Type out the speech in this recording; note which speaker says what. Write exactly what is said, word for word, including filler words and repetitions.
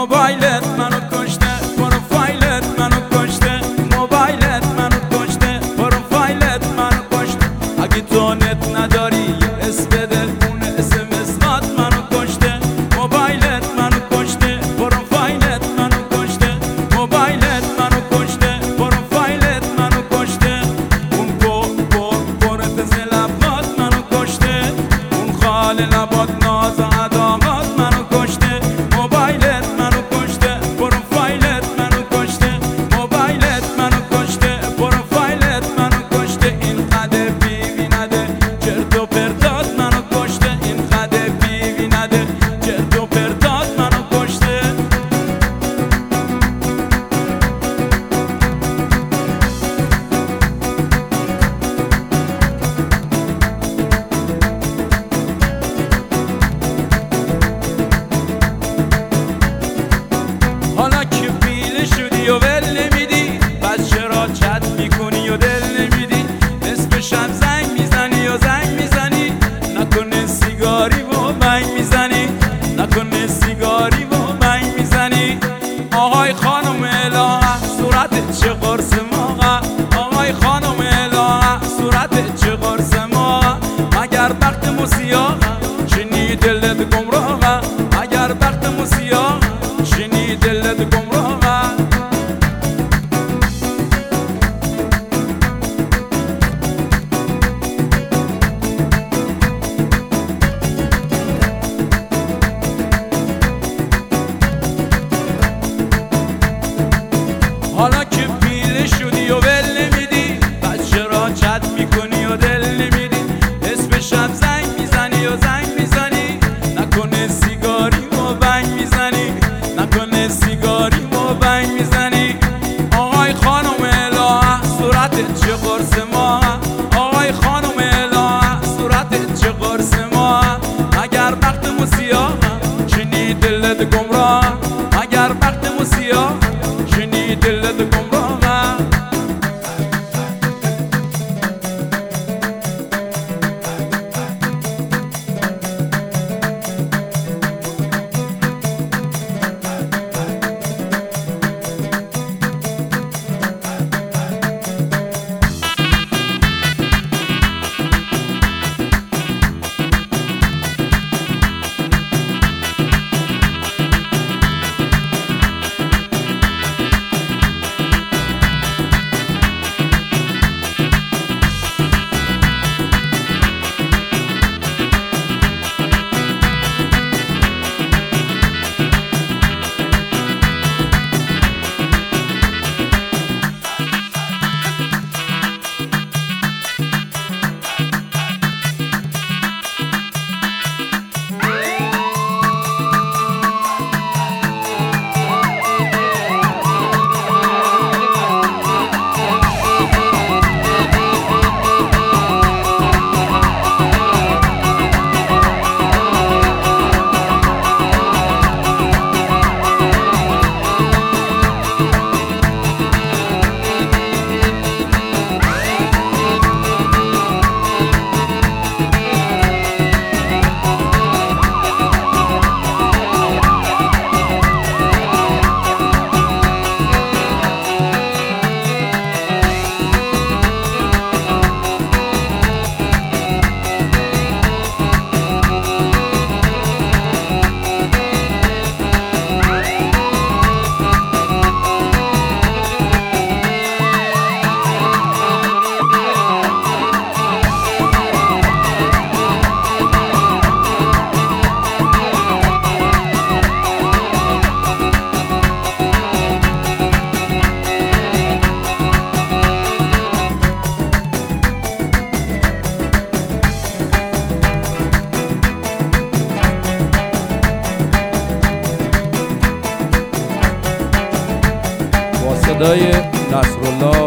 Speaker 1: موبایلت منو کشته، پروفایلت منو کشته، موبایلت منو کشته، پروفایلت منو کشته. اگه تو نت نداری یه اس بده، اون اس ام اس منو کشته. موبایلت منو کشته، پروفایلت منو کشته، موبایلت منو کشته، پروفایلت منو کشته. اون پر پر پرت زلبات منو کشته، اون خال لبات ناز عداقات منو کشته. موبایلت منو کشته، پروفایلت منو کشته، موبایلت منو کشته، پروفایلت منو کشته. این قد بیوی نده چرت و پرتات منو کشته، این قد بیوی نده چرت و پرتات منو کشته. حالا که پیله شدی و ول نمیدی، پس چرا چت میکنی و دل نمیدی؟ نصف شب زنگ میزنی و زنگ میزنی، نکنه سیگاری و بنگ میزنی، نکنه سیگاری و بنگ میزنی. آهای خانم الهه صورتت چه قرص موقع، آهای خانم الهه صورتت چه قرص موقع. مگر بخت موسیاه شنی دلت گمراهه، مگر بخت موسیاه شنی دلت گمراهه. حالا که پیله شدی و ول نمیدی، پس چرا چت میکنی و دل نمیدی؟ نصف شب زنگ میزنی و زنگ میزنی، نکنه سیگاری و بنگ میزنی، نکنه سیگاری و بنگ میزنی. آقای خانم الهه صورتت چه قرص ماه، آقای خانم الهه صورتت چه قرص ماه. مگر بخت موسیاه شنی دلت گمراه، مگر بخت موسیاه شنی دلت گمراه.
Speaker 2: صدای نصرالله